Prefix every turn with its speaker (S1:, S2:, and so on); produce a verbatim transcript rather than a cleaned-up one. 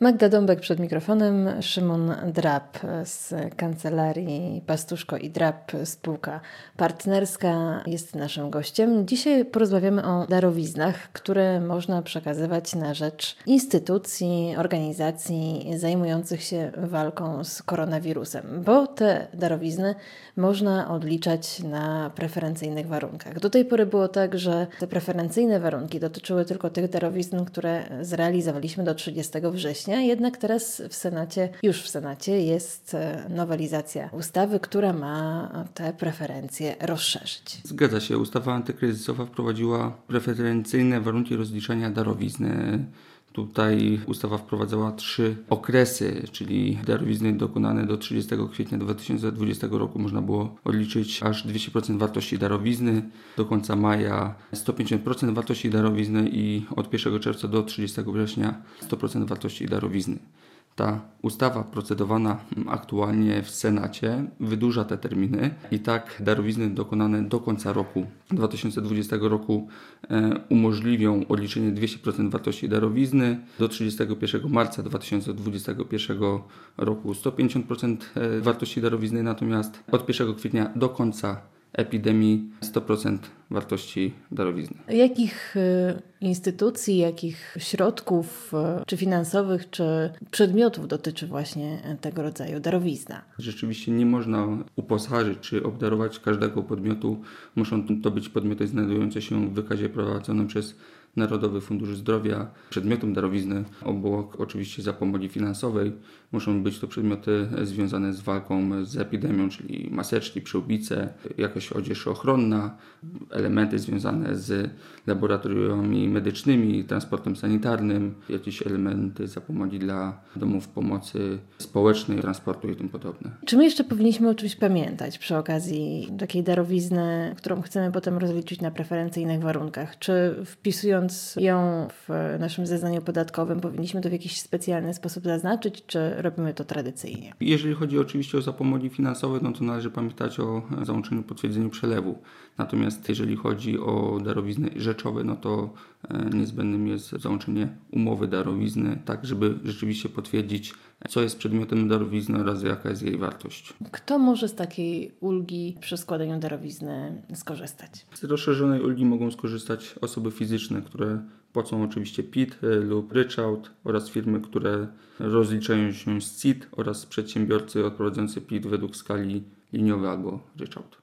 S1: Magda Dąbek przed mikrofonem, Szymon Drab z kancelarii Pastuszko i Drab, spółka partnerska, jest naszym gościem. Dzisiaj porozmawiamy o darowiznach, które można przekazywać na rzecz instytucji, organizacji zajmujących się walką z koronawirusem, bo te darowizny można odliczać na preferencyjnych warunkach. Do tej pory było tak, że te preferencyjne warunki dotyczyły tylko tych darowizn, które zrealizowaliśmy do trzydziestego września. Jednak teraz w Senacie, już w Senacie jest nowelizacja ustawy, która ma te preferencje rozszerzyć.
S2: Zgadza się. Ustawa antykryzysowa wprowadziła preferencyjne warunki rozliczania darowizny. Tutaj ustawa wprowadzała trzy okresy, czyli darowizny dokonane do trzydziestego kwietnia dwa tysiące dwudziestego roku można było odliczyć aż dwieście procent wartości darowizny, do końca maja sto pięćdziesiąt procent wartości darowizny i od pierwszego czerwca do trzydziestego września sto procent wartości darowizny. Ta ustawa procedowana aktualnie w Senacie wydłuża te terminy i tak darowizny dokonane do końca roku dwa tysiące dwudziestego roku e, umożliwią odliczenie dwieście procent wartości darowizny, do trzydziestego pierwszego marca dwa tysiące dwudziestego pierwszego roku sto pięćdziesiąt procent wartości darowizny, natomiast od pierwszego kwietnia do końca epidemii sto procent wartości darowizny.
S1: Jakich instytucji, jakich środków, czy finansowych, czy przedmiotów dotyczy właśnie tego rodzaju darowizna?
S2: Rzeczywiście nie można uposażyć czy obdarować każdego podmiotu. Muszą to być podmioty znajdujące się w wykazie prowadzonym przez Narodowy Fundusz Zdrowia. Przedmiotem darowizny, obok oczywiście zapomogli finansowej, muszą być to przedmioty związane z walką z epidemią, czyli maseczki, przyłbice, jakaś odzież ochronna, elementy związane z laboratoriami medycznymi, transportem sanitarnym, jakieś elementy zapomogli dla domów pomocy społecznej, transportu i tym podobne.
S1: Czy my jeszcze powinniśmy o czymś pamiętać przy okazji takiej darowizny, którą chcemy potem rozliczyć na preferencyjnych warunkach? Czy wpisując ją w naszym zeznaniu podatkowym powinniśmy to w jakiś specjalny sposób zaznaczyć, czy robimy to tradycyjnie?
S2: Jeżeli chodzi oczywiście o zapomogi finansowe, no to należy pamiętać o załączeniu potwierdzeniu przelewu. Natomiast jeżeli chodzi o darowizny rzeczowe, no to niezbędnym jest załączenie umowy darowizny, tak żeby rzeczywiście potwierdzić, co jest przedmiotem darowizny oraz jaka jest jej wartość.
S1: Kto może z takiej ulgi przy składaniu darowizny skorzystać?
S2: Z rozszerzonej ulgi mogą skorzystać osoby fizyczne, które płacą oczywiście P I T lub ryczałt, oraz firmy, które rozliczają się z C I T, oraz przedsiębiorcy odprowadzający P I T według skali liniowej albo ryczałt.